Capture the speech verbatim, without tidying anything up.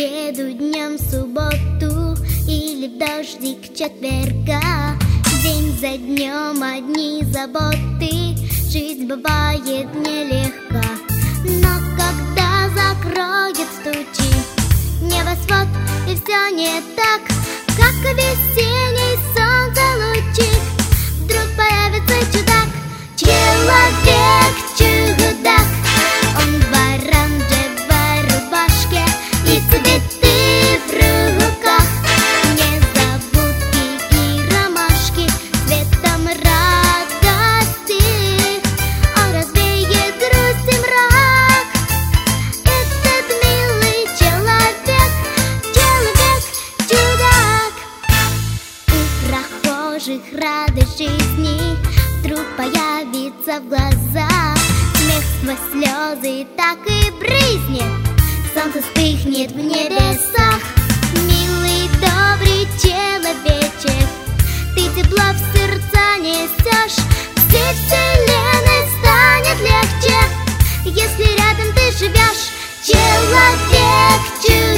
среду, днем в субботу или в дождик четверга. День за днем одни заботы, жизнь бывает нелегка. Но когда закроет тучи небосвод, и все не так, как весенний солнце лучик, вдруг появится чудак. Человек чудак, он в оранжевой рубашке и цветы в руках, незабудки и ромашки цветом радости. Он развеет грусть и мрак. Этот милый человек, человек чудак. У прохожих радость жизни вдруг появится в глазах, смех сквозь слезы так и брызнет, солнце вспыхнет в небесах. Милый, добрый человечек, ты тепло в сердца несешь, всей вселенной станет легче, если рядом ты живешь. Человек чудак.